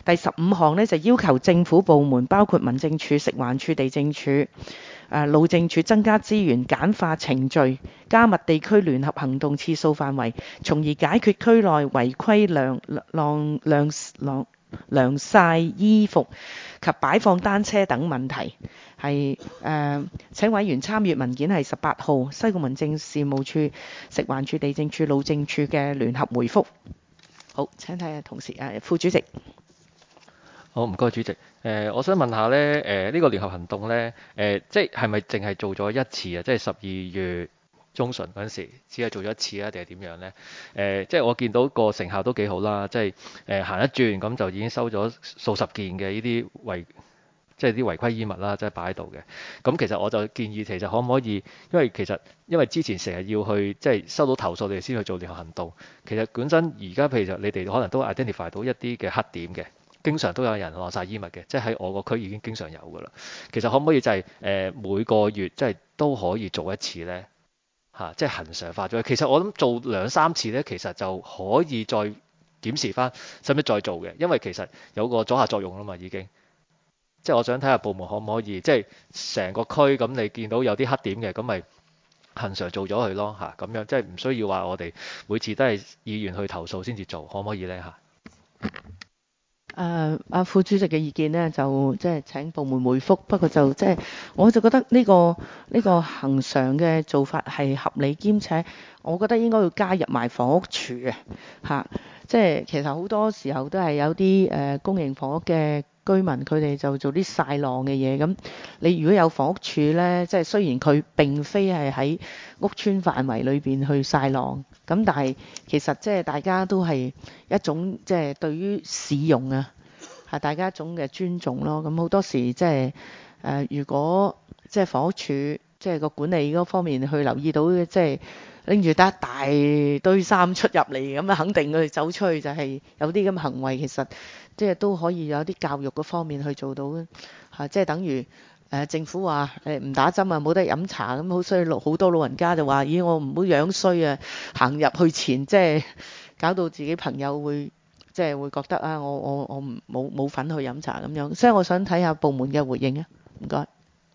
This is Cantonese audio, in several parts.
第15項呢，就要求政府部門包括民政處、食環署、地政處、路政署增加資源、簡化程序、加密地區聯合行動次數範圍，從而解決區內違規晾曬衣服及擺放單車等問題。係請委員參閱文件係18號西貢民政事務處、食環署、地政處、路政處嘅聯合回覆。好，請睇下同事副主席。 好，唔該主席。我想問下呢，呢個聯合行動呢，即係咪淨係做咗一次啊？即係12月中旬嗰陣時，只係做咗一次啊，定係點樣呢？即係我見到個成效都幾好啦，即係行一轉咁就已經收咗數十件嘅呢啲即係啲違規衣物啦，即係擺喺度嘅。咁其實我就建議，其實可唔可以，因為之前成日要去即係收到投訴，你哋先去做聯合行動。其實本身而家譬如你哋可能都 identify 到一啲嘅黑點嘅。經常都有人晾曬衣物嘅，即係喺我個區已經經常有㗎啦。其實可唔可以就係每個月即係都可以做一次呢？即係恒常化咗。其實我諗做2、3次呢，其實就可以再檢視翻，使唔使再做嘅？因為其實有個阻嚇作用啦嘛，已經。即係我想睇下部門可唔可以，即係成個區咁，你見到有啲黑點嘅，咁咪恒常做咗佢咯咁樣，即係唔需要話我哋每次都係議員去投訴先至做，可唔可以呢？ 副主席嘅意見呢，就即係請部門回覆。不過就即係我就覺得呢個恆常嘅做法係合理，兼且我覺得應該要加入埋房屋署即係其實好多時候都係有啲公營房屋嘅居民，佢哋就做啲曬浪嘅嘢。咁你如果有房屋署呢，即係雖然佢並非係喺屋邨範圍裏邊去曬浪，咁但係其實即係大家都係一種即係對於市容係大家一種嘅尊重咯。咁好多時即係如果即係房屋署即係個管理嗰方面去留意到，即係拎住得一大堆衫出入嚟，咁啊肯定佢哋走出去就係有啲咁嘅行為。其實即係都可以有啲教育嗰方面去做到即係等於政府話唔打針啊，冇得飲茶咁，好衰好多老人家就話：咦，我唔好樣衰啊，行入去前即係搞到自己朋友會即係會覺得我冇份去飲茶咁樣。所以我想睇下部門嘅回應啊，唔該。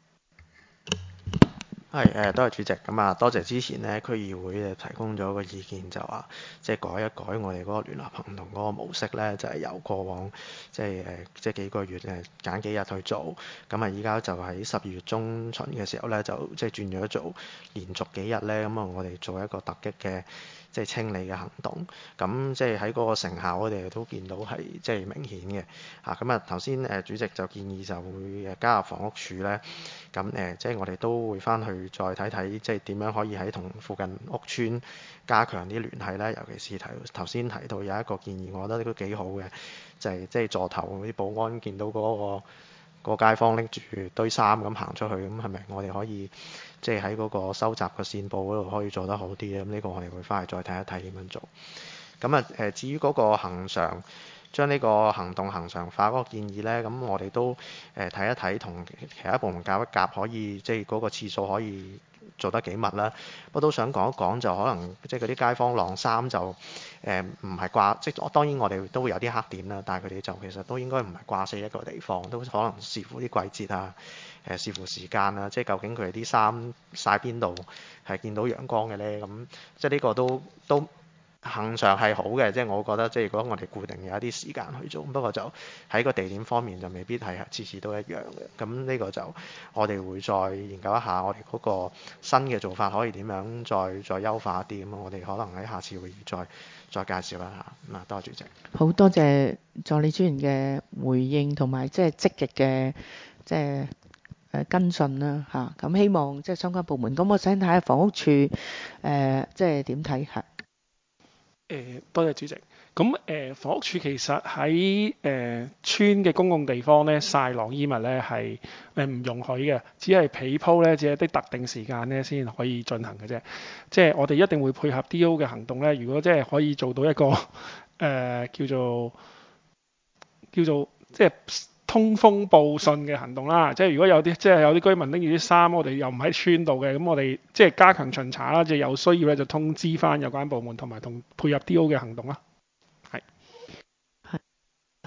多謝主席。咁啊，多謝之前呢區議會提供咗個意見，就話即係改一改我哋嗰個聯合行動嗰個模式呢，就係由過往即係幾個月揀幾日去做，咁啊依家就喺12月中旬嘅時候呢，就即係轉咗做連續幾日呢。咁啊我哋做一個突擊嘅即係清理嘅行動。咁即係喺嗰個成效，我哋都見到係即係明顯嘅咁啊頭先主席就建議就會加入房屋署呢。咁即係我哋都會翻去再睇睇，即係點樣可以喺同附近屋邨加強啲聯繫咧。尤其是頭先提到有一個建議，我覺得都幾好嘅，就係即係座頭啲保安見到嗰個街坊拎住堆衫咁行出去，咁係咪我哋可以即係喺嗰個收集個線報嗰度可以做得好啲咧？咁呢個我哋會翻去再睇一睇點樣做。咁啊至於嗰個恆常將呢個行動恆常化嗰個建議呢，咁我哋都睇一睇，同其他部門夾一夾，可以即係嗰個次數可以做得幾密啦。不過都想講一講，就可能即係嗰啲街坊晾衫就唔係掛，即係當然我哋都會有啲黑點啦，但係佢哋就其實都應該唔係掛死一個地方，都可能視乎啲季節啊，視乎時間啊，即係究竟佢哋啲衫曬邊度係見到陽光嘅呢？咁即係呢個都恆常係好嘅，即係我覺得即係如果我哋固定有一啲時間去做，不過就喺個地點方面就未必係次次都一樣嘅。咁呢個就我哋會再研究一下，我哋嗰個新嘅做法可以點樣再優化啲。咁我哋可能喺下次會議再介紹一下。咁多謝主席。 好多謝助理專員嘅回應同埋即係積極嘅即係跟進啦咁希望即係相關部門。咁我想睇下房屋處即係點睇下。 多謝主席。咁房屋署其實喺村嘅公共地方咧曬晾衣物咧係唔容許嘅，只係被鋪咧，只係啲特定時間咧先可以進行嘅啫。即係我哋一定會配合 DO 嘅行動咧。如果即係可以做到一個叫做即係通風報信嘅行動啦。即係如果有啲居民拎住啲衫，我哋又唔喺村度嘅，咁我哋即係加強巡查啦。即係有需要咧就通知翻有關部門同埋配合 DO 嘅行動啦。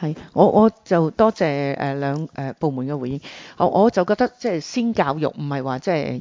係，我就多謝兩部門嘅回應。我就覺得即係先教育，唔係話即係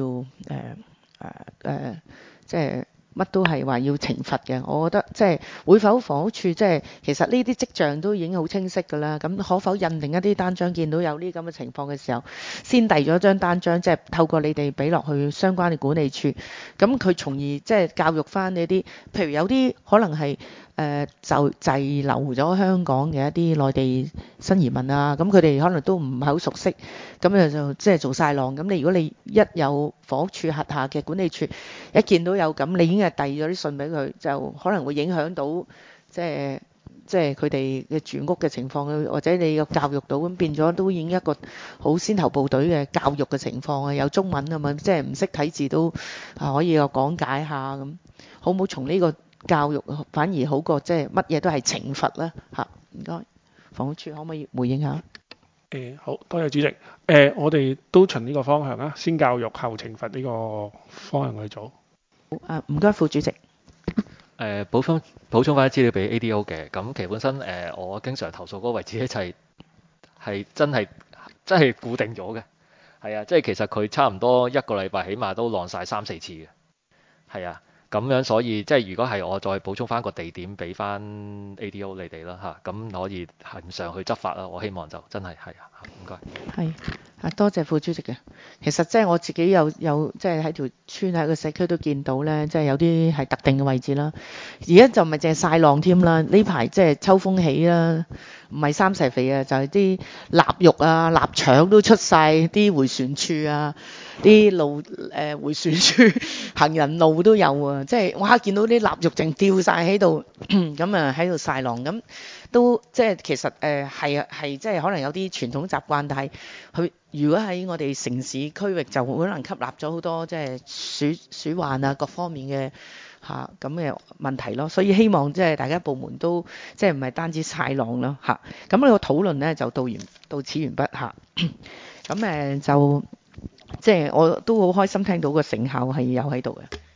即係乜都係話要懲罰嘅。我覺得即係會否房屋處即係其實呢啲跡象都已經好清晰㗎啦。咁可否印定一啲單張，見到有呢咁嘅情況嘅時候，先遞咗張單張，即係透過你哋俾落去相關嘅管理處，咁佢從而即係教育翻呢啲，譬如有啲可能係就滯留咗香港嘅一啲內地新移民啊，咁佢哋可能都唔係好熟悉，咁就即係做晒浪。咁如果你一有房屋處轄下嘅管理處一見到有咁，你已經係遞咗啲信俾佢，就可能會影響到即係佢哋嘅住屋嘅情況，或者你個教育到，咁變咗都已經一個好先頭部隊嘅教育嘅情況啊，有中文啊嘛，即係唔識睇字都可以有講解下咁，好唔好從呢個教育反而好過即係乜嘢都係懲罰啦嚇？唔該，房屋處可唔可以回應下？ 好多謝主席。我哋都循呢個方向啦，先教育後懲罰呢個方向去做。 唔該，副主席。 補充翻啲資料俾 ADO 嘅。咁其實本身我經常投訴嗰個位置咧就係真係固定咗嘅。係啊，即係其實佢差唔多一個禮拜起碼都浪晒3-4次嘅。係啊。咁樣所以即係如果係我再補充翻個地點俾翻 ADO 你哋啦嚇，咁可以恆常去執法啦。我希望就真係係啊，唔該。 係多謝副主席嘅。其實即係我自己有即係喺條村喺個社區都見到咧，即係有啲係特定嘅位置啦。而家就唔係淨係曬浪添啦，呢排即係秋風起啦，唔係三蛇肥啊，就係啲臘肉啊、臘腸都出晒，啲迴旋處啊。啲路迴旋處行人路都有啊，即係哇見到啲臘肉淨掉晒喺度，咁啊喺度曬浪，咁都即係其實係即係可能有啲傳統習慣，但係佢如果喺我哋城市區域就可能吸納咗好多即係鼠患啊各方面嘅咁嘅問題咯，所以希望即係大家部門都即係唔係單止曬浪咯嚇，咁呢個討論咧就到此完畢嚇，咁就。即係我都好開心聽到個成效係有喺度嘅。